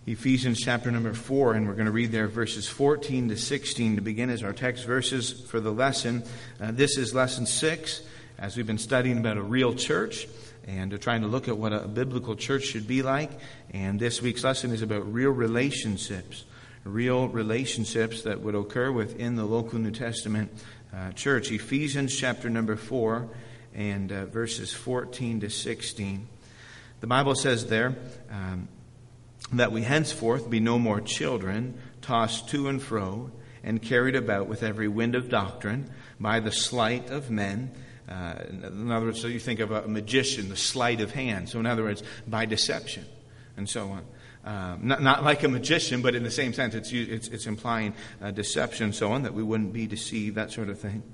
Ephesians chapter number 4, and we're going to read there verses 14 to 16 to begin as our text verses for the lesson. This is lesson 6, as we've been studying about a real church and trying to look at what a biblical church should be like. And this week's lesson is about real relationships that would occur within the local New Testament church. Ephesians chapter number 4 and verses 14 to 16. The Bible says there, that we henceforth be no more children, tossed to and fro, and carried about with every wind of doctrine, by the sleight of men. In other words, so you think of a magician, the sleight of hand. So in other words, by deception, and so on. Not like a magician, but in the same sense, it's implying deception, and so on, that we wouldn't be deceived, that sort of thing.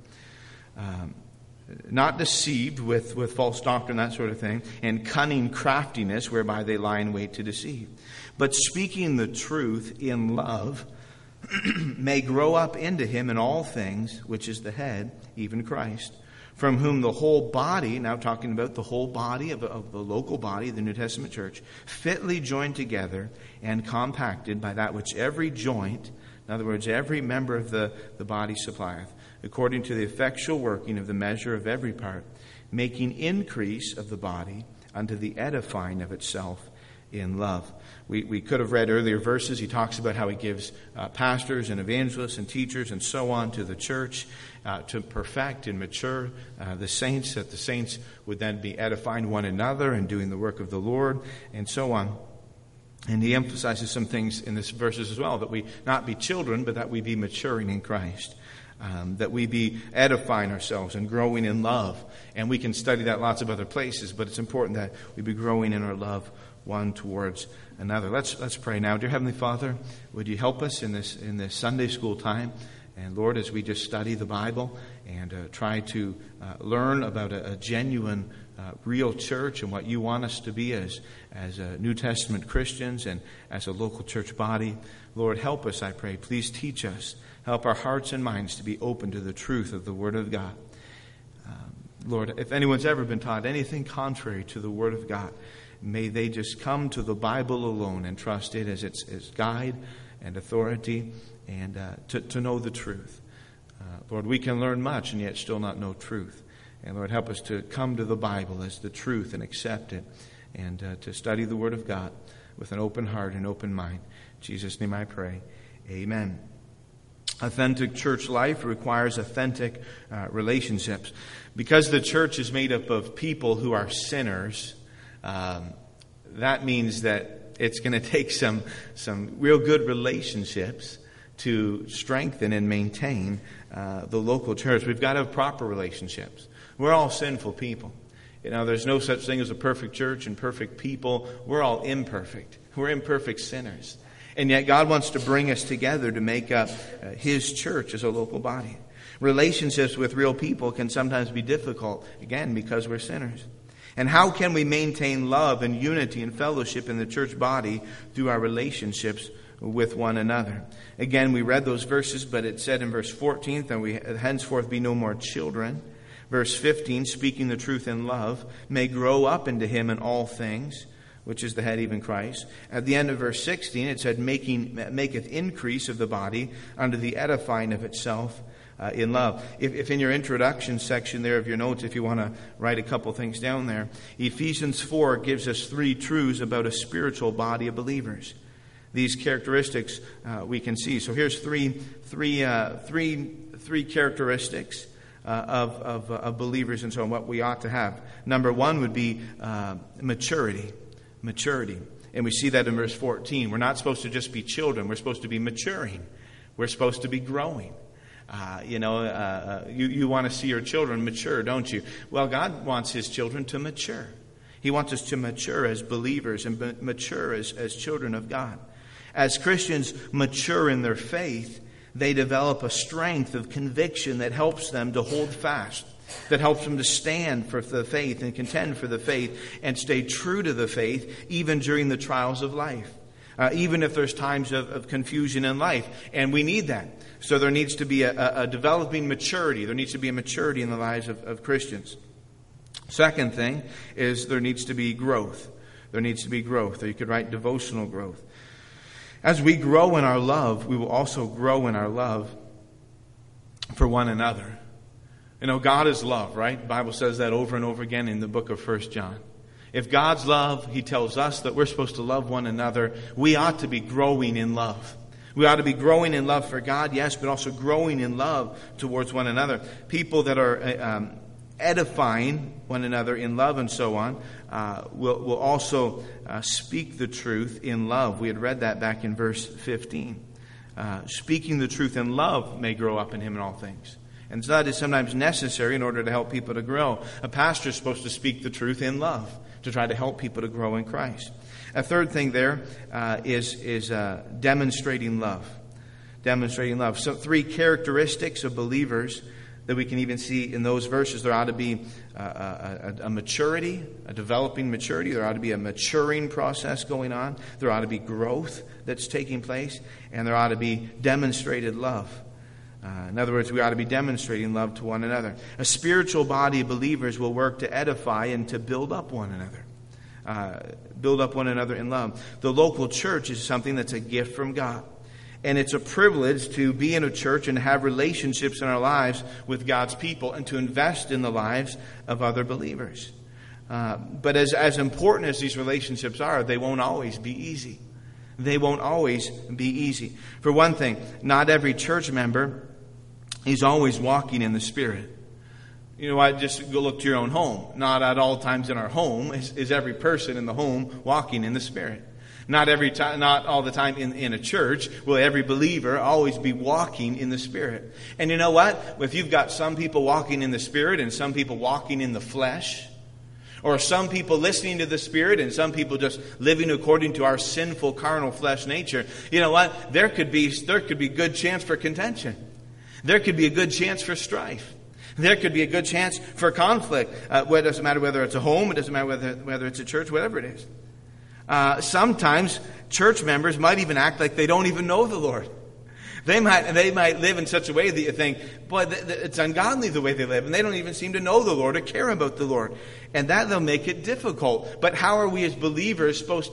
Not deceived with false doctrine, that sort of thing, and cunning craftiness whereby they lie in wait to deceive. But speaking the truth in love may grow up into him in all things, which is the head, even Christ, from whom the whole body, now talking about the whole body of the local body, the New Testament church, fitly joined together and compacted by that which every joint, in other words, every member of the body supplieth, according to the effectual working of the measure of every part, making increase of the body unto the edifying of itself in love. We could have read earlier verses. He talks about how he gives pastors and evangelists and teachers and so on to the church to perfect and mature the saints, that the saints would then be edifying one another and doing the work of the Lord and so on. And he emphasizes some things in this verses as well, that we not be children, but that we be maturing in Christ. That we be edifying ourselves and growing in love. And we can study that lots of other places, but it's important that we be growing in our love one towards another. Let's pray now. Dear Heavenly Father, would you help us in this Sunday school time? And Lord, as we just study the Bible and try to learn about a genuine, real church and what you want us to be as New Testament Christians and as a local church body, Lord, help us, I pray. Please teach us. Help our hearts and minds to be open to the truth of the Word of God. Lord, if anyone's ever been taught anything contrary to the Word of God, may they just come to the Bible alone and trust it as its guide and authority and to know the truth. Lord, we can learn much and yet still not know truth. And Lord, help us to come to the Bible as the truth and accept it and to study the Word of God with an open heart and open mind. In Jesus' name I pray. Amen. Authentic church life requires authentic relationships. Because the church is made up of people who are sinners, that means that it's going to take some real good relationships to strengthen and maintain the local church. We've got to have proper relationships. We're all sinful people. You know, there's no such thing as a perfect church and perfect people. We're all imperfect. We're imperfect sinners. And yet God wants to bring us together to make up His church as a local body. Relationships with real people can sometimes be difficult, again, because we're sinners. And how can we maintain love and unity and fellowship in the church body through our relationships with one another? Again, we read those verses, but it said in verse 14, that we henceforth be no more children. Verse 15, speaking the truth in love, may grow up into him in all things, which is the head, even Christ. At the end of verse 16, it said, maketh increase of the body unto the edifying of itself in love. If in your introduction section there of your notes, if you want to write a couple things down there, Ephesians 4 gives us 3 truths about a spiritual body of believers. These characteristics we can see. So here's three characteristics of believers and so on, what we ought to have. Number 1 would be maturity. Maturity. And we see that in verse 14. We're not supposed to just be children. We're supposed to be maturing. We're supposed to be growing. You want to see your children mature, don't you? Well, God wants His children to mature. He wants us to mature as believers and mature as children of God. As Christians mature in their faith, they develop a strength of conviction that helps them to hold fast, that helps them to stand for the faith and contend for the faith and stay true to the faith even during the trials of life. Even if there's times of confusion in life. And we need that. So there needs to be a developing maturity. There needs to be a maturity in the lives of Christians. Second thing is there needs to be growth. There needs to be growth. Or you could write devotional growth. As we grow in our love, we will also grow in our love for one another. God is love, right? The Bible says that over and over again in the book of 1 John. If God's love, He tells us that we're supposed to love one another. We ought to be growing in love. We ought to be growing in love for God, yes, but also growing in love towards one another. People that are edifying one another in love and so on will also speak the truth in love. We had read that back in verse 15. Speaking the truth in love may grow up in him in all things. And so that is sometimes necessary in order to help people to grow. A pastor is supposed to speak the truth in love to try to help people to grow in Christ. A third thing there is demonstrating love. Demonstrating love. So 3 characteristics of believers that we can even see in those verses. There ought to be a maturity, a developing maturity. There ought to be a maturing process going on. There ought to be growth that's taking place. And there ought to be demonstrated love. In other words, we ought to be demonstrating love to one another. A spiritual body of believers will work to edify and to build up one another. Build up one another in love. The local church is something that's a gift from God. And it's a privilege to be in a church and have relationships in our lives with God's people and to invest in the lives of other believers. But as important as these relationships are, they won't always be easy. They won't always be easy. For one thing, not every church member is always walking in the Spirit. You know what? Just go look to your own home. Not at all times in our home is every person in the home walking in the Spirit. Not every time, not all the time in a church will every believer always be walking in the Spirit. And you know what? If you've got some people walking in the Spirit and some people walking in the flesh, or some people listening to the Spirit and some people just living according to our sinful carnal flesh nature, you know what? There could be good chance for contention. There could be a good chance for strife. There could be a good chance for conflict. It doesn't matter whether it's a home, it doesn't matter whether it's a church, whatever it is. Sometimes church members might even act like they don't even know the Lord. They might live in such a way that you think, boy, it's ungodly the way they live, and they don't even seem to know the Lord or care about the Lord. And that will make it difficult. But how are we as believers supposed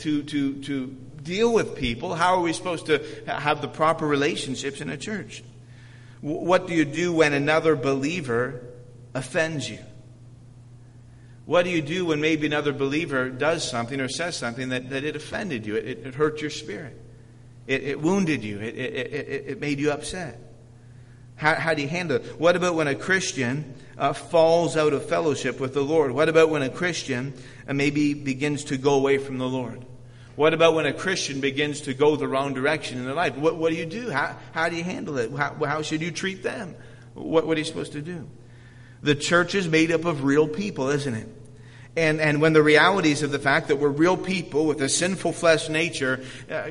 to deal with people? How are we supposed to have the proper relationships in a church? What do you do when another believer offends you? What do you do when maybe another believer does something or says something that it offended you? It hurt your spirit. It wounded you. It made you upset. How do you handle it? What about when a Christian falls out of fellowship with the Lord? What about when a Christian maybe begins to go away from the Lord? What about when a Christian begins to go the wrong direction in their life? What do you do? How do you handle it? How should you treat them? What are you supposed to do? The church is made up of real people, isn't it? And when the realities of the fact that we're real people with a sinful flesh nature,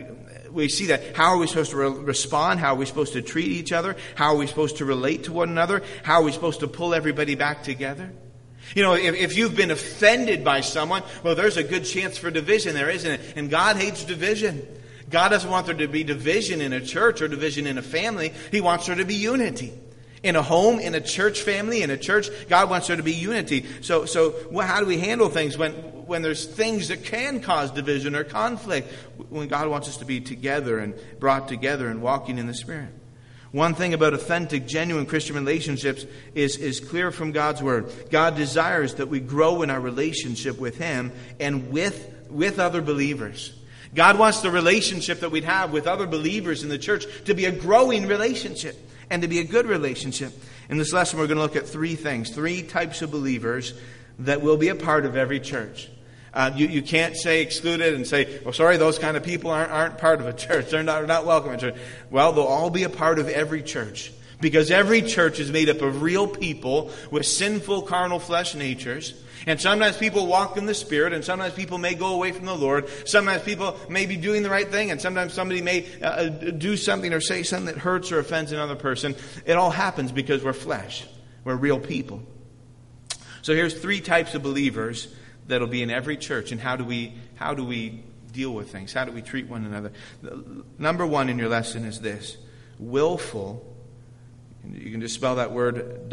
we see that. How are we supposed to respond? How are we supposed to treat each other? How are we supposed to relate to one another? How are we supposed to pull everybody back together? You know, if you've been offended by someone, well, there's a good chance for division there, isn't it? And God hates division. God doesn't want there to be division in a church or division in a family. He wants there to be unity. In a home, in a church family, in a church, God wants there to be unity. So how do we handle things when there's things that can cause division or conflict? When God wants us to be together and brought together and walking in the Spirit. One thing about authentic, genuine Christian relationships is clear from God's Word. God desires that we grow in our relationship with Him and with other believers. God wants the relationship that we'd have with other believers in the church to be a growing relationship and to be a good relationship. In this lesson, we're going to look at 3 things, 3 types of believers that will be a part of every church. You can't say excluded and say, well, sorry, those kind of people aren't part of a church. They're not welcome in a church. Well, they'll all be a part of every church. Because every church is made up of real people with sinful carnal flesh natures. And sometimes people walk in the Spirit, and sometimes people may go away from the Lord. Sometimes people may be doing the right thing, and sometimes somebody may do something or say something that hurts or offends another person. It all happens because we're flesh. We're real people. So here's 3 types of believers that'll be in every church. And how do we deal with things? How do we treat one another? Number 1 in your lesson is this: willful. You can just spell that word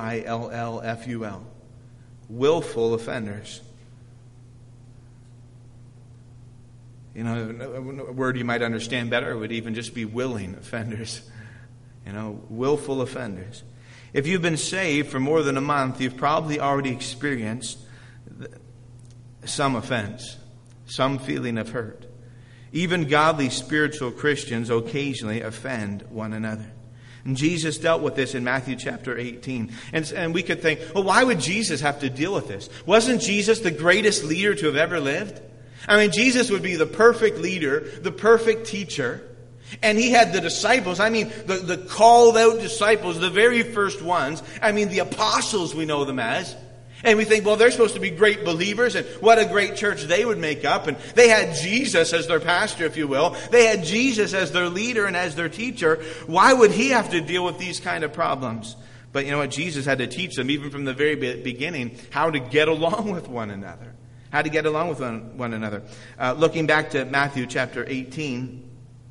WILLFUL. Willful offenders. You know, a word you might understand better would even just be willing offenders. You know, willful offenders. If you've been saved for more than a month, you've probably already experienced some offense, some feeling of hurt. Even godly spiritual Christians occasionally offend one another. And Jesus dealt with this in Matthew chapter 18. And we could think, well, why would Jesus have to deal with this? Wasn't Jesus the greatest leader to have ever lived? I mean, Jesus would be the perfect leader, the perfect teacher. And he had the disciples, the called out disciples, the very first ones. The apostles, we know them as. And we think, well, they're supposed to be great believers, and what a great church they would make up. And they had Jesus as their pastor, if you will. They had Jesus as their leader and as their teacher. Why would he have to deal with these kind of problems? But you know what? Jesus had to teach them, even from the very beginning, how to get along with one another. How to get along with one another. Looking back to Matthew chapter 18,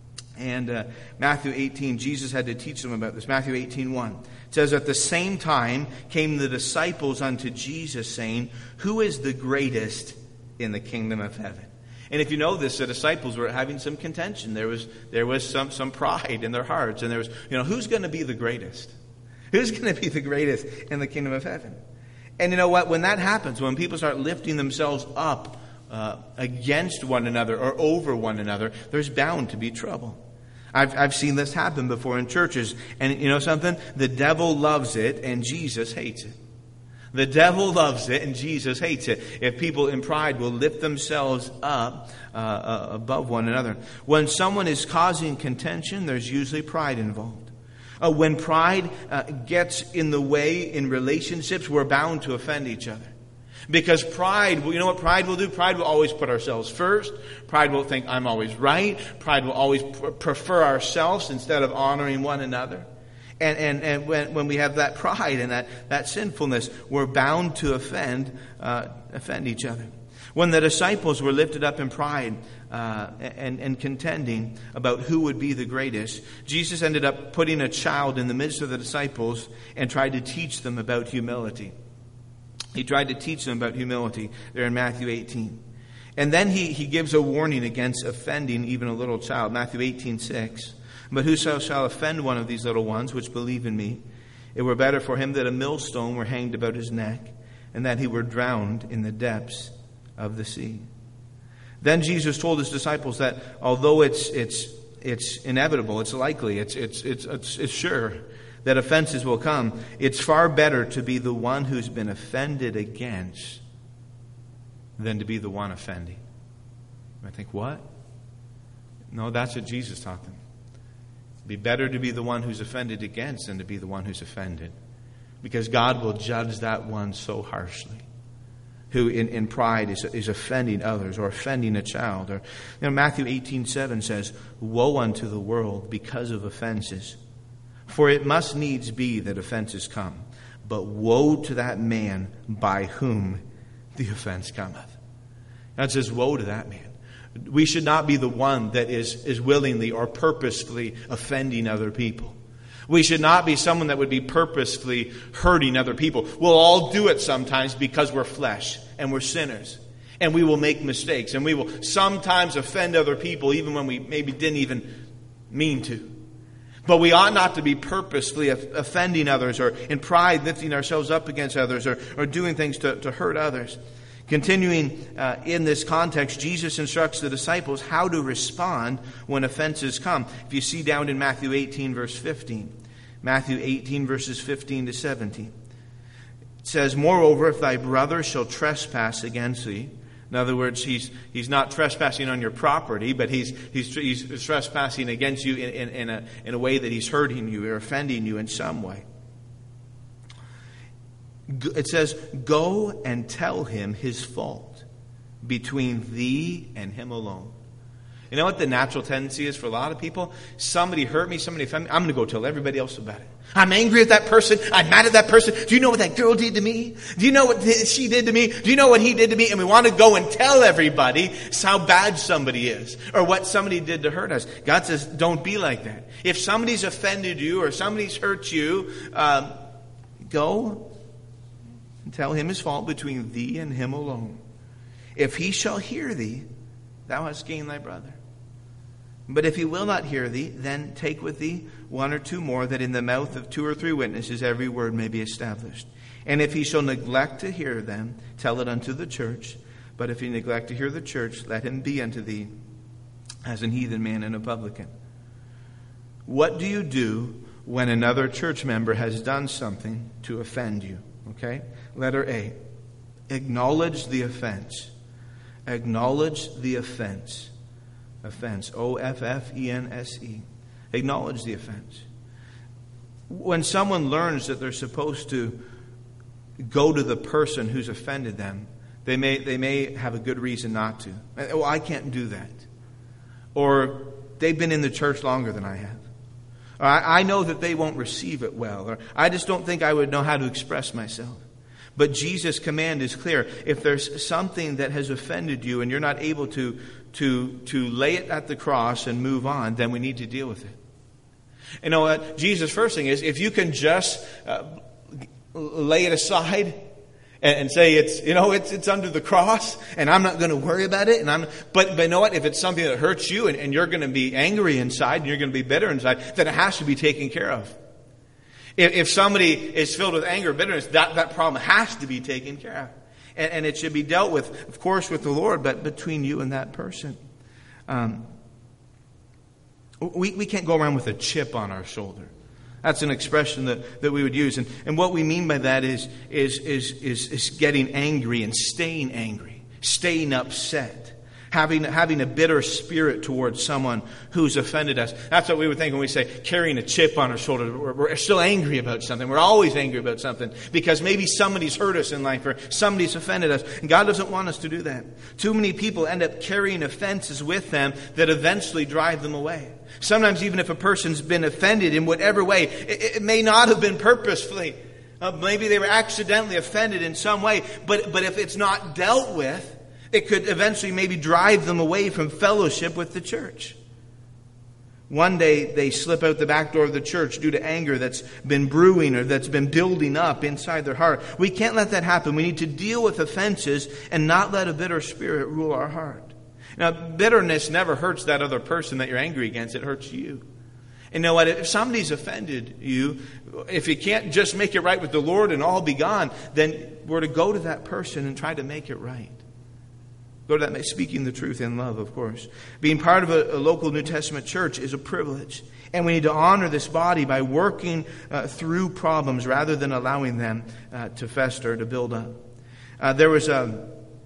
and Matthew 18, Jesus had to teach them about this. Matthew 18:1. It says, at the same time came the disciples unto Jesus, saying, who is the greatest in the kingdom of heaven? And if you know this, the disciples were having some contention. There was some pride in their hearts. And there was, who's going to be the greatest? Who's going to be the greatest in the kingdom of heaven? And you know what? When that happens, when people start lifting themselves up against one another or over one another, there's bound to be trouble. I've seen this happen before in churches. And you know something? The devil loves it and Jesus hates it. The devil loves it and Jesus hates it. If people in pride will lift themselves up above one another. When someone is causing contention, there's usually pride involved. When pride gets in the way in relationships, we're bound to offend each other. Because pride, you know what pride will do? Pride will always put ourselves first. Pride will think, I'm always right. Pride will always prefer ourselves instead of honoring one another. And when we have that pride and that sinfulness, we're bound to offend each other. When the disciples were lifted up in pride and contending about who would be the greatest, Jesus ended up putting a child in the midst of the disciples and tried to teach them about humility. He tried to teach them about humility there in Matthew 18. And then he gives a warning against offending even a little child. Matthew 18:6. But whoso shall offend one of these little ones which believe in me, it were better for him that a millstone were hanged about his neck, and that he were drowned in the depths of the sea. Then Jesus told his disciples that although it's inevitable, it's likely, it's sure that offenses will come, it's far better to be the one who's been offended against than to be the one offending. I think, what? No, that's what Jesus taught them. It'd be better to be the one who's offended against than to be the one who's offended. Because God will judge that one so harshly, who in pride is offending others or offending a child. Or Matthew 18:7 says, woe unto the world because of offenses. For it must needs be that offenses come, but woe to that man by whom the offense cometh. God says, woe to that man. We should not be the one that is willingly or purposefully offending other people. We should not be someone that would be purposefully hurting other people. We'll all do it sometimes because we're flesh and we're sinners. And we will make mistakes. And we will sometimes offend other people even when we maybe didn't even mean to. But we ought not to be purposefully offending others or in pride lifting ourselves up against others or doing things to hurt others. Continuing in this context, Jesus instructs the disciples how to respond when offenses come. If you see down in Matthew 18, verse 15. Matthew 18, verses 15 to 17. It says, moreover, if thy brother shall trespass against thee. In other words, he's not trespassing on your property, but he's trespassing against you in a way that he's hurting you or offending you in some way. It says, go and tell him his fault between thee and him alone. You know what the natural tendency is for a lot of people? Somebody hurt me, somebody offended me. I'm going to go tell everybody else about it. I'm angry at that person. I'm mad at that person. Do you know what that girl did to me? Do you know what she did to me? Do you know what he did to me? And we want to go and tell everybody how bad somebody is or what somebody did to hurt us. God says, don't be like that. If somebody's offended you or somebody's hurt you, go and tell him his fault between thee and him alone. If he shall hear thee, thou hast gained thy brother. But if he will not hear thee, then take with thee 1 or 2 more, that in the mouth of 2 or 3 witnesses every word may be established. And if he shall neglect to hear them, tell it unto the church. But if he neglect to hear the church, let him be unto thee as an heathen man and a publican. What do you do when another church member has done something to offend you? Okay? Letter A. Acknowledge the offense. Acknowledge the offense. Offense. O-F-F-E-N-S-E. Acknowledge the offense. When someone learns that they're supposed to go to the person who's offended them, they may have a good reason not to. Oh, I can't do that. Or they've been in the church longer than I have. Or I know that they won't receive it well. Or I just don't think I would know how to express myself. But Jesus' command is clear. If there's something that has offended you and you're not able to lay it at the cross and move on, then we need to deal with it. You know what? Jesus' first thing is, if you can just lay it aside and say it's under the cross and I'm not going to worry about it. But you know what? If it's something that hurts you and you're going to be angry inside and you're going to be bitter inside, then it has to be taken care of. If somebody is filled with anger or bitterness, that problem has to be taken care of. And it should be dealt with, of course, with the Lord, but between you and that person. We can't go around with a chip on our shoulder. That's an expression that we would use. And what we mean by that is getting angry and staying angry, staying upset. Having a bitter spirit towards someone who's offended us. That's what we would think when we say carrying a chip on our shoulder. We're still angry about something. We're always angry about something because maybe somebody's hurt us in life or somebody's offended us. And God doesn't want us to do that. Too many people end up carrying offenses with them that eventually drive them away. Sometimes even if a person's been offended in whatever way, it may not have been purposefully. Maybe they were accidentally offended in some way. But if it's not dealt with, it could eventually maybe drive them away from fellowship with the church. One day they slip out the back door of the church due to anger that's been brewing or that's been building up inside their heart. We can't let that happen. We need to deal with offenses and not let a bitter spirit rule our heart. Now, bitterness never hurts that other person that you're angry against. It hurts you. And you know what? If somebody's offended you, if you can't just make it right with the Lord and all be gone, then we're to go to that person and try to make it right. Go to that, speaking the truth in love, of course. Being part of a local New Testament church is a privilege. And we need to honor this body by working through problems rather than allowing them to fester, to build up. There was a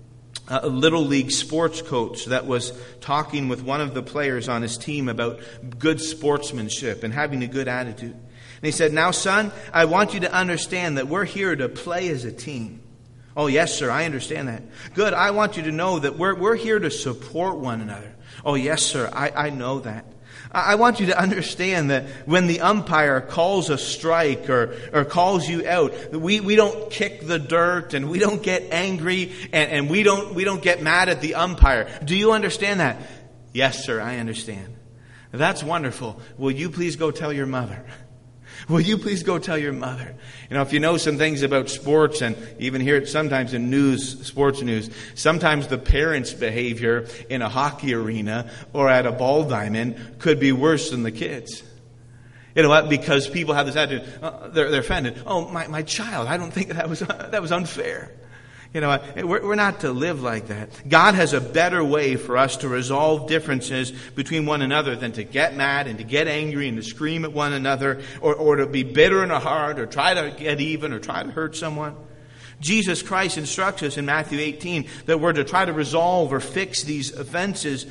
Little League sports coach that was talking with one of the players on his team about good sportsmanship and having a good attitude. And he said, "Now, son, I want you to understand that we're here to play as a team." "Oh, yes, sir, I understand that." "Good, I want you to know that we're here to support one another." "Oh, yes, sir, I know that." "I want you to understand that when the umpire calls a strike or calls you out, we don't kick the dirt and we don't get angry and we don't get mad at the umpire. Do you understand that?" "Yes, sir, I understand." "That's wonderful. Will you please go tell your mother?" Will you please go tell your mother? You know, if you know some things about sports, and even hear it sometimes in sports news, sometimes the parents' behavior in a hockey arena or at a ball diamond could be worse than the kids. You know what? Because people have this attitude, they're offended. "Oh, my child, I don't think that was unfair." You know, we're not to live like that. God has a better way for us to resolve differences between one another than to get mad and to get angry and to scream at one another or to be bitter in our heart or try to get even or try to hurt someone. Jesus Christ instructs us in Matthew 18 that we're to try to resolve or fix these offenses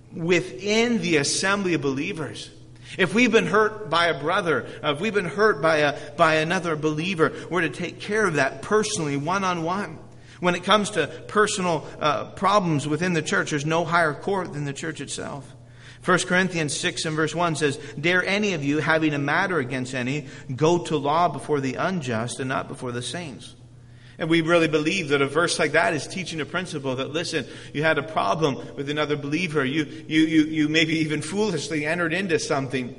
within the assembly of believers. If we've been hurt by a brother, if we've been hurt by another believer, we're to take care of that personally, one-on-one. When it comes to personal problems within the church, there's no higher court than the church itself. 1 Corinthians 6 and verse 1 says, "Dare any of you, having a matter against any, go to law before the unjust and not before the saints." And we really believe that a verse like that is teaching a principle that, listen, you had a problem with another believer. You maybe even foolishly entered into something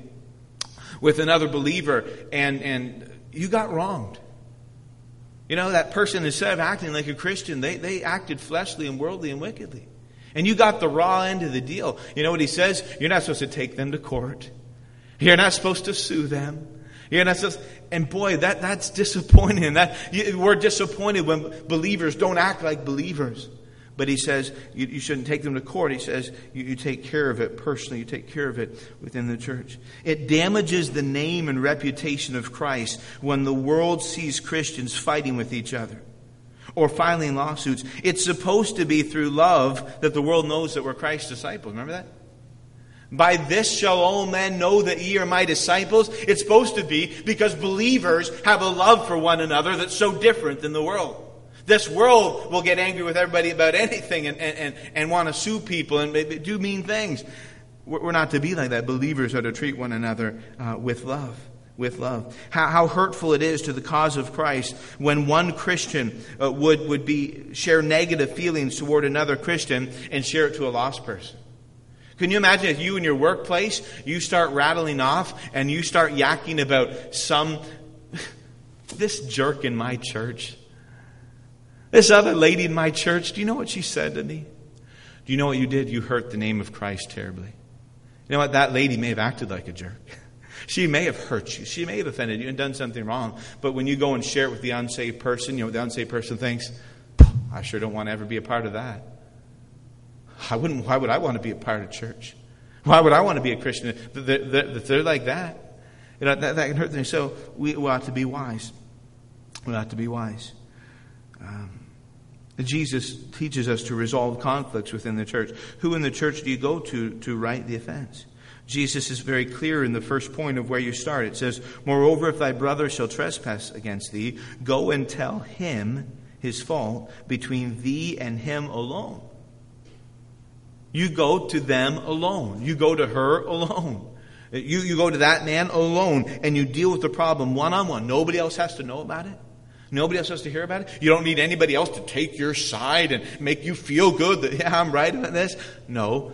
with another believer and you got wronged. You know, that person, instead of acting like a Christian, they acted fleshly and worldly and wickedly. And you got the raw end of the deal. You know what he says? You're not supposed to take them to court. You're not supposed to sue them. You're not supposed, and boy, that's disappointing. We're disappointed when believers don't act like believers. But he says you shouldn't take them to court. He says you take care of it personally. You take care of it within the church. It damages the name and reputation of Christ when the world sees Christians fighting with each other or filing lawsuits. It's supposed to be through love that the world knows that we're Christ's disciples. Remember that? By this shall all men know that ye are my disciples. It's supposed to be because believers have a love for one another that's so different than the world. This world will get angry with everybody about anything and want to sue people and do mean things. We're not to be like that. Believers are to treat one another with love. With love. How hurtful it is to the cause of Christ when one Christian would share negative feelings toward another Christian and share it to a lost person. Can you imagine if you in your workplace, you start rattling off and you start yakking about this jerk in my church, this other lady in my church, do you know what she said to me? Do you know what you did? You hurt the name of Christ terribly. You know what? That lady may have acted like a jerk. She may have hurt you. She may have offended you and done something wrong. But when you go and share it with the unsaved person, you know what the unsaved person thinks? I sure don't want to ever be a part of that. Why would I want to be a part of church? Why would I want to be a Christian? They're like that. You know, that can hurt them. So we ought to be wise. We ought to be wise. Jesus teaches us to resolve conflicts within the church. Who in the church do you go to right the offense? Jesus is very clear in the first point of where you start. It says, moreover, if thy brother shall trespass against thee, go and tell him his fault between thee and him alone. You go to them alone. You go to her alone. You go to that man alone and you deal with the problem one-on-one. Nobody else has to know about it. Nobody else has to hear about it. You don't need anybody else to take your side and make you feel good that, yeah, I'm right about this. No.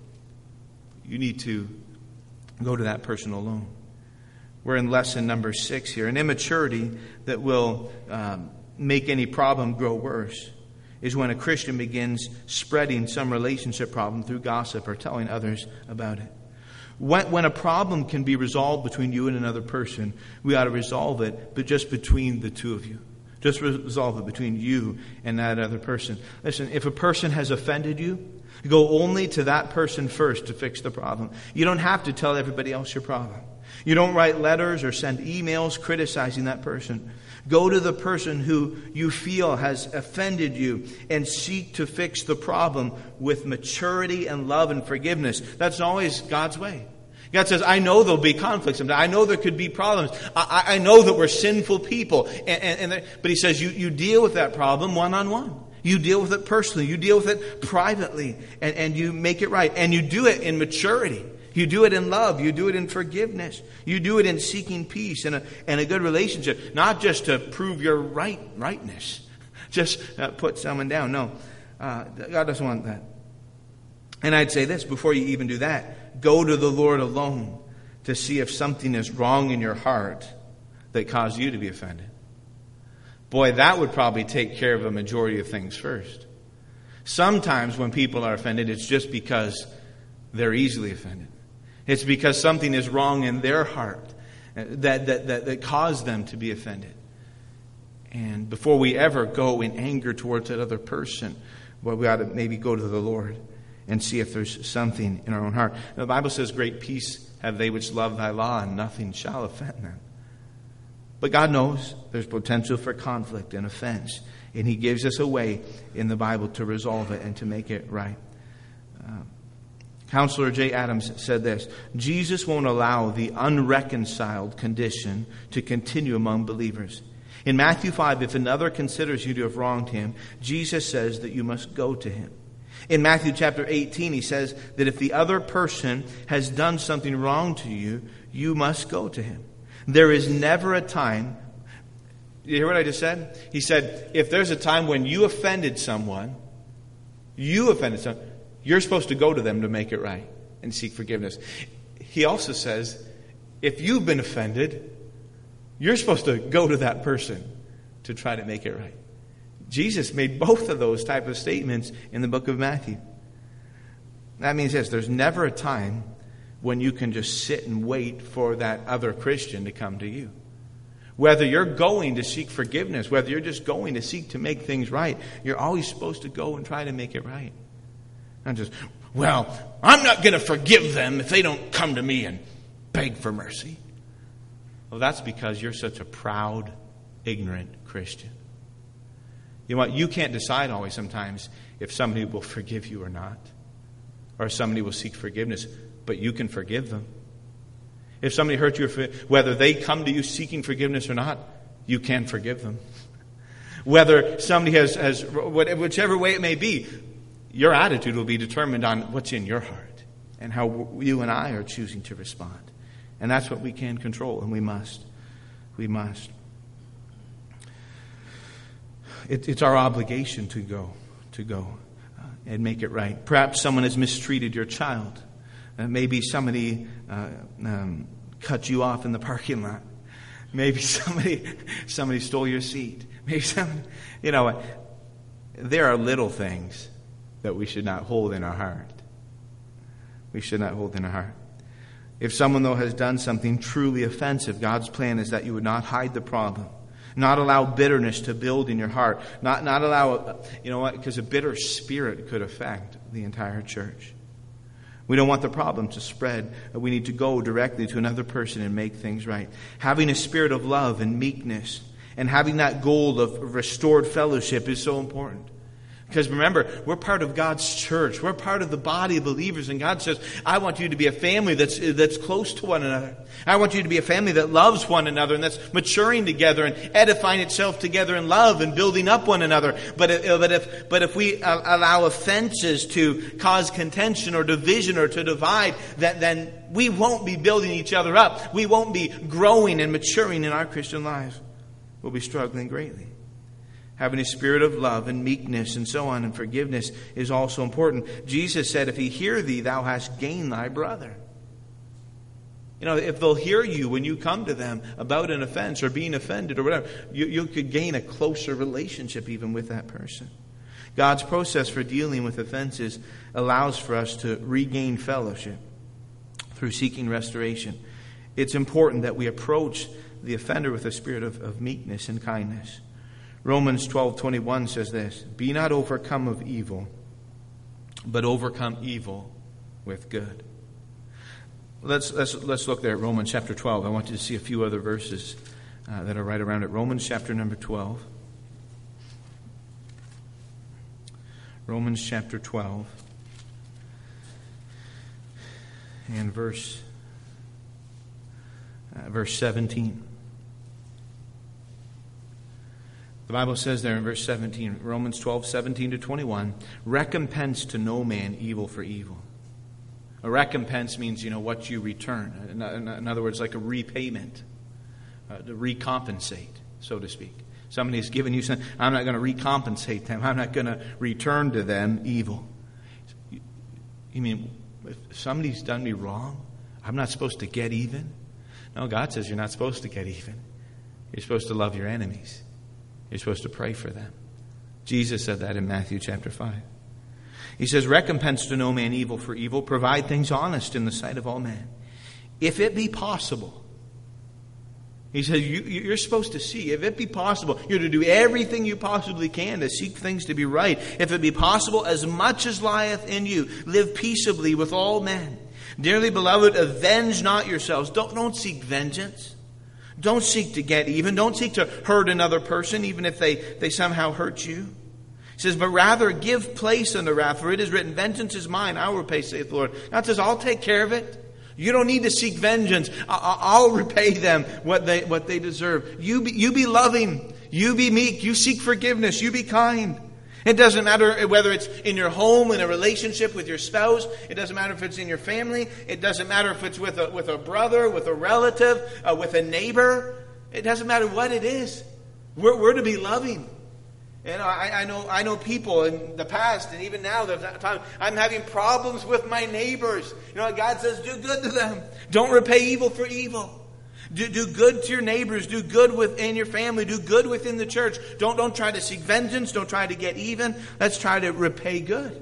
You need to go to that person alone. We're in lesson number 6 here. An immaturity that will make any problem grow worse is when a Christian begins spreading some relationship problem through gossip or telling others about it. When a problem can be resolved between you and another person, we ought to resolve it, but just between the two of you. Just resolve it between you and that other person. Listen, if a person has offended you, go only to that person first to fix the problem. You don't have to tell everybody else your problem. You don't write letters or send emails criticizing that person. Go to the person who you feel has offended you and seek to fix the problem with maturity and love and forgiveness. That's always God's way. God says, I know there'll be conflicts sometimes. I know there could be problems. I know that we're sinful people. But he says you deal with that problem one-on-one. You deal with it personally. You deal with it privately. And you make it right. And you do it in maturity. You do it in love. You do it in forgiveness. You do it in seeking peace and a good relationship. Not just to prove your rightness. Just put someone down. No. God doesn't want that. And I'd say this, before you even do that, go to the Lord alone to see if something is wrong in your heart that caused you to be offended. Boy, that would probably take care of a majority of things first. Sometimes when people are offended, it's just because they're easily offended. It's because something is wrong in their heart that caused them to be offended. And before we ever go in anger towards that other person, well, we ought to maybe go to the Lord and see if there's something in our own heart. Now, the Bible says, great peace have they which love thy law, and nothing shall offend them. But God knows there's potential for conflict and offense. And He gives us a way in the Bible to resolve it and to make it right. Counselor J. Adams said this: Jesus won't allow the unreconciled condition to continue among believers. In Matthew 5, if another considers you to have wronged him, Jesus says that you must go to him. In Matthew chapter 18, He says that if the other person has done something wrong to you, you must go to him. There is never a time. You hear what I just said? He said, if there's a time when you offended someone, you're supposed to go to them to make it right and seek forgiveness. He also says, if you've been offended, you're supposed to go to that person to try to make it right. Jesus made both of those type of statements in the book of Matthew. That means this: there's never a time when you can just sit and wait for that other Christian to come to you. Whether you're going to seek forgiveness, whether you're just going to seek to make things right, you're always supposed to go and try to make it right. Not just, well, I'm not going to forgive them if they don't come to me and beg for mercy. Well, that's because you're such a proud, ignorant Christian. You know what? You can't decide always sometimes if somebody will forgive you or not, or somebody will seek forgiveness, but you can forgive them. If somebody hurt you, whether they come to you seeking forgiveness or not, you can forgive them. Whether somebody has whichever way it may be, your attitude will be determined on what's in your heart and how you and I are choosing to respond. And that's what we can control, and we must. We must. It's our obligation to go and make it right. Perhaps someone has mistreated your child. Maybe somebody cut you off in the parking lot. Maybe somebody stole your seat. Maybe there are little things that we should not hold in our heart. We should not hold in our heart. If someone, though, has done something truly offensive, God's plan is that you would not hide the problem. Not allow bitterness to build in your heart. Not allow, because a bitter spirit could affect the entire church. We don't want the problem to spread. We need to go directly to another person and make things right. Having a spirit of love and meekness and having that goal of restored fellowship is so important. Because remember, we're part of God's church. We're part of the body of believers. And God says, I want you to be a family that's close to one another. I want you to be a family that loves one another and that's maturing together and edifying itself together in love and building up one another. But if we allow offenses to cause contention or division or to divide, then we won't be building each other up. We won't be growing and maturing in our Christian lives. We'll be struggling greatly. Having a spirit of love and meekness and so on and forgiveness is also important. Jesus said, if he hear thee, thou hast gained thy brother. If they'll hear you when you come to them about an offense or being offended or whatever, you could gain a closer relationship even with that person. God's process for dealing with offenses allows for us to regain fellowship through seeking restoration. It's important that we approach the offender with a spirit of meekness and kindness. Romans 12:21 says this, be not overcome of evil, but overcome evil with good. Let's look there at Romans chapter 12. I want you to see a few other verses that are right around it. Romans chapter number 12. Romans chapter 12 and verse 17. The Bible says there in verse 17, Romans 12:17-21, recompense to no man evil for evil. A recompense means, what you return. In other words, like a repayment, to recompensate, so to speak. Somebody has given you something. I'm not going to recompensate them. I'm not going to return to them evil. You mean, if somebody's done me wrong, I'm not supposed to get even? No, God says you're not supposed to get even. You're supposed to love your enemies. You're supposed to pray for them. Jesus said that in Matthew chapter 5. He says, recompense to no man evil for evil. Provide things honest in the sight of all men. If it be possible. He says, you're supposed to see. If it be possible, you're to do everything you possibly can to seek things to be right. If it be possible, as much as lieth in you, live peaceably with all men. Dearly beloved, avenge not yourselves. Don't seek vengeance. Don't seek to get even. Don't seek to hurt another person, even if they somehow hurt you. He says, but rather give place unto wrath, for it is written, vengeance is mine, I will repay, saith the Lord. God says, I'll take care of it. You don't need to seek vengeance. I'll repay them what they deserve. You be loving. You be meek. You seek forgiveness. You be kind. It doesn't matter whether it's in your home, in a relationship with your spouse. It doesn't matter if it's in your family. It doesn't matter if it's with a brother, with a relative, with a neighbor. It doesn't matter what it is. We're to be loving. And I know people in the past and even now, I'm having problems with my neighbors. God says, do good to them. Don't repay evil for evil. Do good to your neighbors. Do good within your family. Do good within the church. Don't try to seek vengeance. Don't try to get even. Let's try to repay good.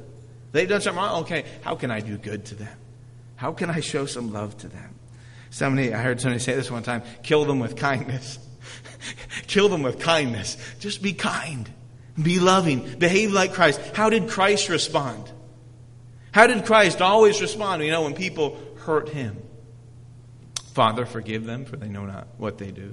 They've done something wrong. Okay, how can I do good to them? How can I show some love to them? I heard somebody say this one time, kill them with kindness. Kill them with kindness. Just be kind. Be loving. Behave like Christ. How did Christ respond? How did Christ always respond, when people hurt him? Father, forgive them, for they know not what they do.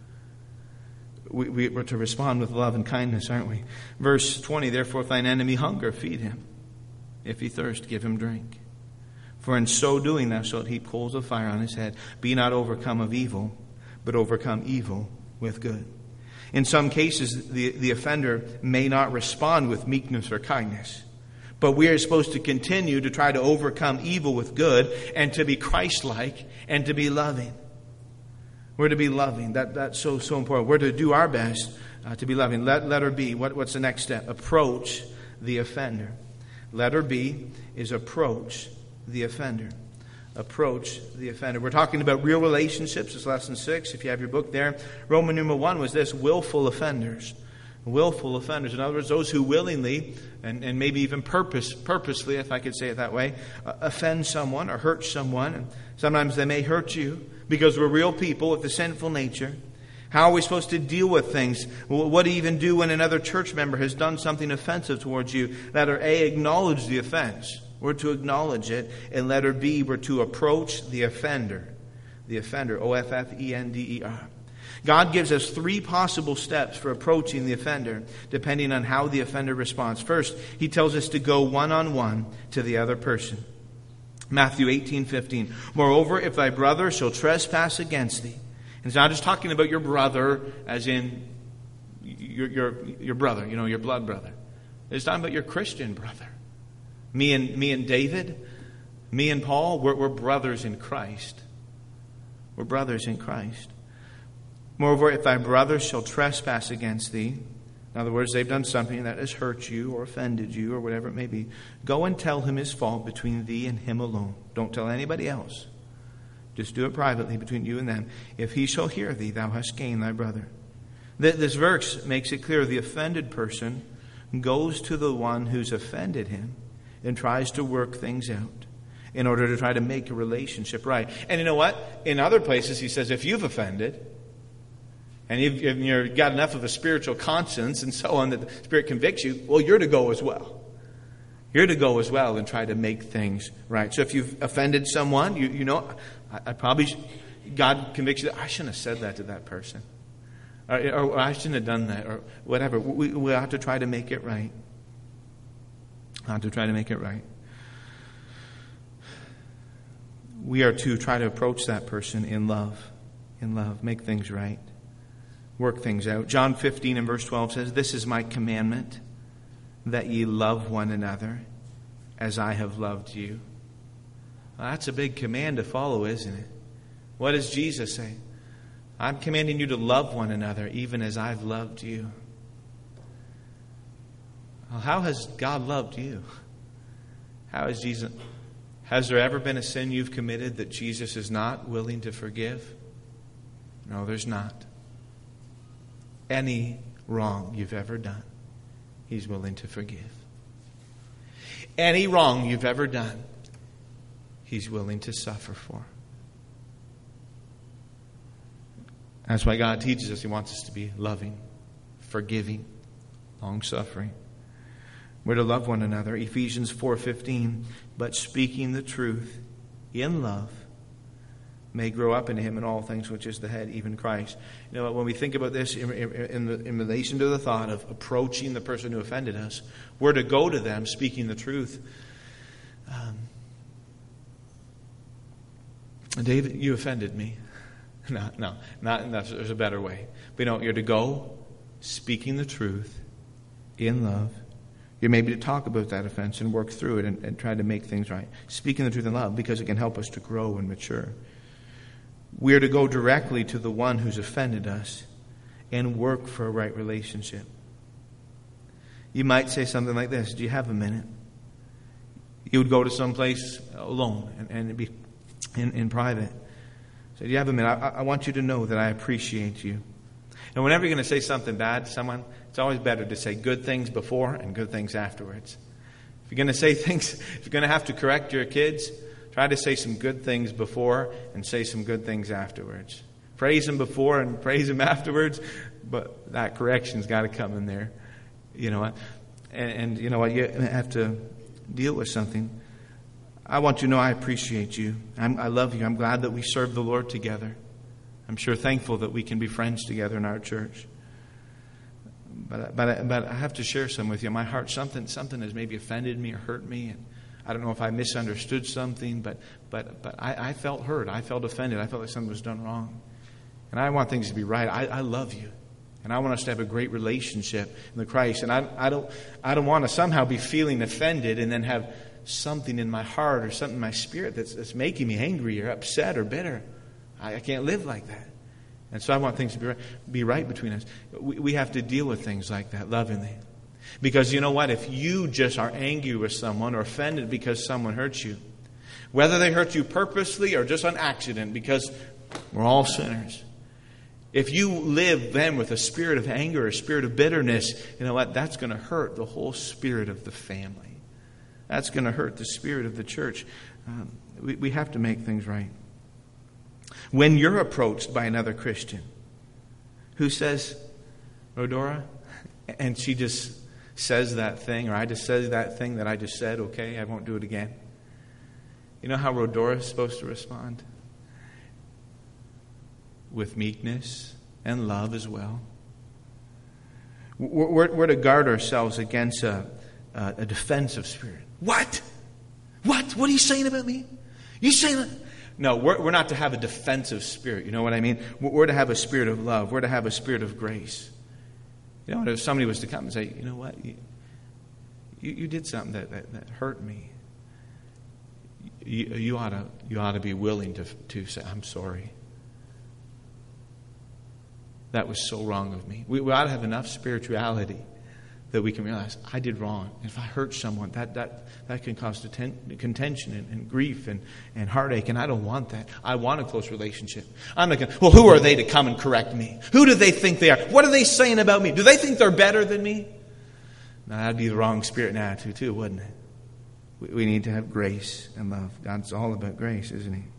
We're to respond with love and kindness, aren't we? Verse 20, therefore if thine enemy hunger, feed him. If he thirst, give him drink. For in so doing thou shalt heap coals of fire on his head. Be not overcome of evil, but overcome evil with good. In some cases, the offender may not respond with meekness or kindness. But we are supposed to continue to try to overcome evil with good and to be Christ-like and to be loving. We're to be loving. That's so important. We're to do our best to be loving. Letter B, what's the next step? Approach the offender. Letter B is approach the offender. Approach the offender. We're talking about real relationships. It's lesson 6, if you have your book there. Roman numeral 1 was this: willful offenders. Willful offenders. In other words, those who willingly and maybe even purposely, if I could say it that way, offend someone or hurt someone. And sometimes they may hurt you because we're real people with a sinful nature. How are we supposed to deal with things? What do you even do when another church member has done something offensive towards you? Letter A, acknowledge the offense. We're to acknowledge it. And letter B, we're to approach the offender. The offender, O-F-F-E-N-D-E-R. God gives us 3 possible steps for approaching the offender, depending on how the offender responds. First, He tells us to go one-on-one to the other person. Matthew 18:15. Moreover, if thy brother shall trespass against thee. And it's not just talking about your brother as in your brother, your blood brother. It's talking about your Christian brother. Me and David, me and Paul, we're brothers in Christ. We're brothers in Christ. Moreover, if thy brother shall trespass against thee, in other words, they've done something that has hurt you or offended you or whatever it may be, go and tell him his fault between thee and him alone. Don't tell anybody else. Just do it privately between you and them. If he shall hear thee, thou hast gained thy brother. This verse makes it clear the offended person goes to the one who's offended him and tries to work things out in order to try to make a relationship right. And you know what? In other places, he says, if you've offended, and you've got enough of a spiritual conscience and so on that the Spirit convicts you, well, you're to go as well. You're to go as well and try to make things right. So if you've offended someone, I probably, God convicts you that I shouldn't have said that to that person. Or I shouldn't have done that, or whatever. We have to try to make it right. We are to try to approach that person in love. Make things right. Work things out. John 15 and verse 12 says, this is my commandment, that ye love one another as I have loved you. Well, that's a big command to follow, isn't it? What does Jesus say? I'm commanding you to love one another even as I've loved you. Well, how has God loved you? How has Jesus? Has there ever been a sin you've committed that Jesus is not willing to forgive? No, there's not. Any wrong you've ever done, He's willing to forgive. Any wrong you've ever done, He's willing to suffer for. That's why God teaches us. He wants us to be loving, forgiving, long-suffering. We're to love one another. Ephesians 4:15. But speaking the truth in love may grow up in Him in all things, which is the head, even Christ. When we think about this in relation to the thought of approaching the person who offended us, we're to go to them speaking the truth. David, you offended me. No, there's a better way. But you're to go speaking the truth in love. You're maybe to talk about that offense and work through it and try to make things right. Speaking the truth in love, because it can help us to grow and mature. We are to go directly to the one who's offended us and work for a right relationship. You might say something like this: do you have a minute? You would go to some place alone and be in private. Say, do you have a minute? I want you to know that I appreciate you. And whenever you're going to say something bad to someone, it's always better to say good things before and good things afterwards. you're going to say things, if you're going to have to correct your kids, try to say some good things before and say some good things afterwards. Praise them before and praise them afterwards, but that correction's got to come in there. You know what? And you know what? You have to deal with something. I want you to know I appreciate you. I love you. I'm glad that we serve the Lord together. I'm sure thankful that we can be friends together in our church. But I have to share some with you. My heart, something has maybe offended me or hurt me, and I don't know if I misunderstood something, but I felt hurt. I felt offended. I felt like something was done wrong. And I want things to be right. I love you. And I want us to have a great relationship in the Christ. And I don't want to somehow be feeling offended and then have something in my heart or something in my spirit that's making me angry or upset or bitter. I can't live like that. And so I want things to be right between us. We have to deal with things like that lovingly. Because you know what? If you just are angry with someone or offended because someone hurts you, whether they hurt you purposely or just on accident, because we're all sinners. If you live then with a spirit of anger, a spirit of bitterness, you know what? That's going to hurt the whole spirit of the family. That's going to hurt the spirit of the church. We have to make things right. When you're approached by another Christian who says, Rodora, and she just says that thing, or I just said that thing that I just said, okay, I won't do it again. You know how Rodora is supposed to respond? With meekness and love as well. We're to guard ourselves against a defensive spirit. What? What are you saying about me? You saying that? No, we're not to have a defensive spirit. You know what I mean? We're to have a spirit of love. We're to have a spirit of grace. You know, if somebody was to come and say, you know what? You did something that hurt me. You ought to be willing to say, I'm sorry. That was so wrong of me. We ought to have enough spirituality that we can realize, I did wrong. If I hurt someone, that can cause contention and grief and heartache, and I don't want that. I want a close relationship. I'm not going, well, who are they to come and correct me? Who do they think they are? What are they saying about me? Do they think they're better than me? Now, that'd be the wrong spirit and attitude too, wouldn't it? We need to have grace and love. God's all about grace, isn't He?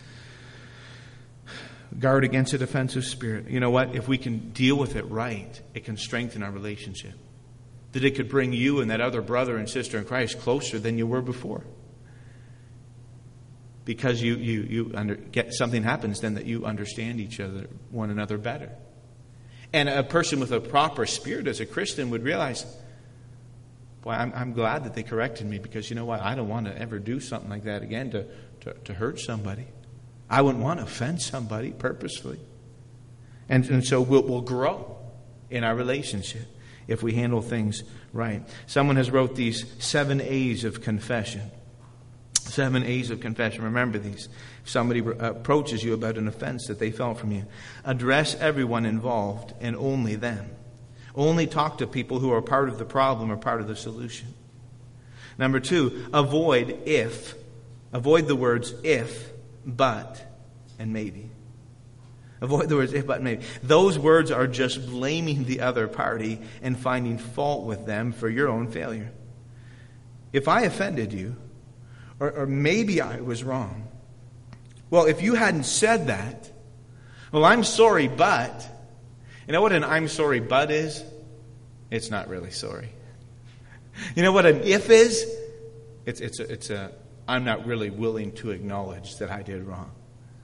Guard against a defensive spirit. You know what? If we can deal with it right, it can strengthen our relationship. That it could bring you and that other brother and sister in Christ closer than you were before. Because something happens then that you understand one another better. And a person with a proper spirit as a Christian would realize, boy, I'm glad that they corrected me, because you know what? I don't want to ever do something like that again to hurt somebody. I wouldn't want to offend somebody purposefully. And so we'll grow in our relationship if we handle things right. Someone has wrote these 7 A's of confession. 7 A's of confession. Remember these. If somebody approaches you about an offense that they felt from you, address everyone involved and only them. Only talk to people who are part of the problem or part of the solution. Number 2, avoid the words if, but, and maybe. Avoid the words if, but, and maybe. Those words are just blaming the other party and finding fault with them for your own failure. If I offended you, or maybe I was wrong, well, if you hadn't said that, well, I'm sorry, but, you know what an I'm sorry, but is? It's not really sorry. You know what an if is? It's a I'm not really willing to acknowledge that I did wrong.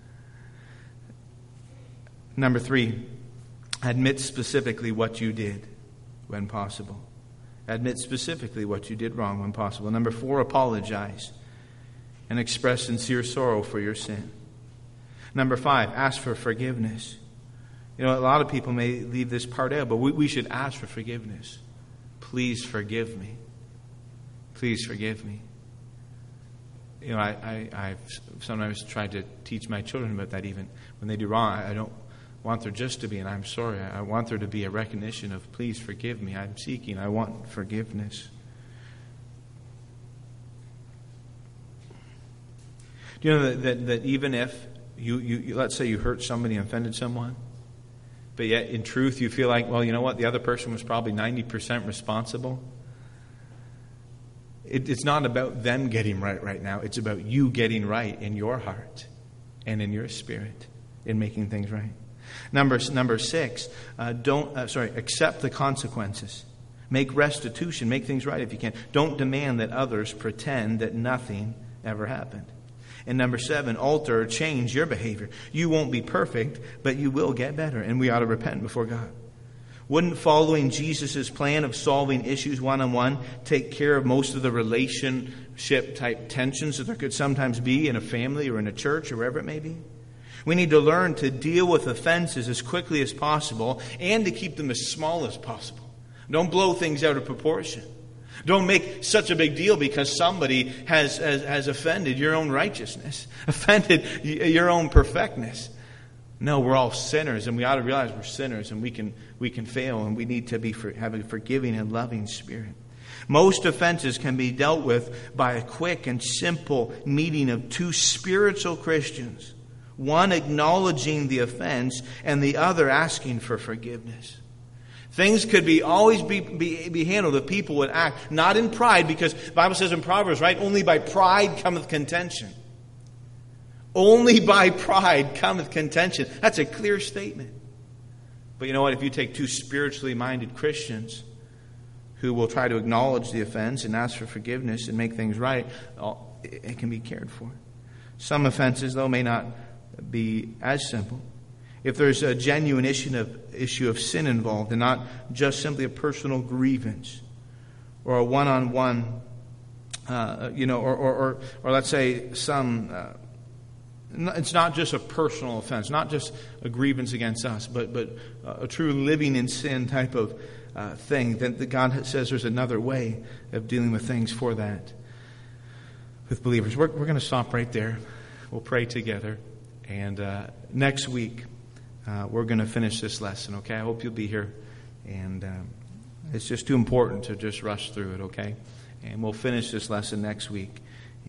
Number 3, admit specifically what you did when possible. Admit specifically what you did wrong when possible. Number 4, apologize and express sincere sorrow for your sin. Number 5, ask for forgiveness. You know, a lot of people may leave this part out, but we should ask for forgiveness. Please forgive me. Please forgive me. You know, I've sometimes tried to teach my children about that. Even when they do wrong, I don't want there just to be an I'm sorry. I want there to be a recognition of please forgive me. I'm seeking. I want forgiveness. Do you know that even if you let's say you hurt somebody and offended someone, but yet in truth you feel like, well, you know what, the other person was probably 90% responsible. It's not about them getting right now. It's about you getting right in your heart and in your spirit in making things right. Number 6, accept the consequences. Make restitution. Make things right if you can. Don't demand that others pretend that nothing ever happened. And number 7, alter or change your behavior. You won't be perfect, but you will get better, and we ought to repent before God. Wouldn't following Jesus' plan of solving issues one-on-one take care of most of the relationship-type tensions that there could sometimes be in a family or in a church or wherever it may be? We need to learn to deal with offenses as quickly as possible and to keep them as small as possible. Don't blow things out of proportion. Don't make such a big deal because somebody has offended your own righteousness, offended your own perfectness. No, we're all sinners, and we ought to realize we're sinners, and we can fail, and we need to have a forgiving and loving spirit. Most offenses can be dealt with by a quick and simple meeting of two spiritual Christians, one acknowledging the offense and the other asking for forgiveness. Things could always be handled if people would act not in pride, because the Bible says in Proverbs, right, only by pride cometh contention. Only by pride cometh contention. That's a clear statement. But you know what? If you take two spiritually minded Christians who will try to acknowledge the offense and ask for forgiveness and make things right, it can be cared for. Some offenses, though, may not be as simple. If there's a genuine issue of sin involved and not just simply a personal grievance or a one-on-one, or let's say some... It's not just a personal offense, not just a grievance against us, but a true living in sin type of thing. That God says there's another way of dealing with things for that with believers. We're going to stop right there. We'll pray together. And next week, we're going to finish this lesson, okay? I hope you'll be here. And it's just too important to just rush through it, okay? And we'll finish this lesson next week.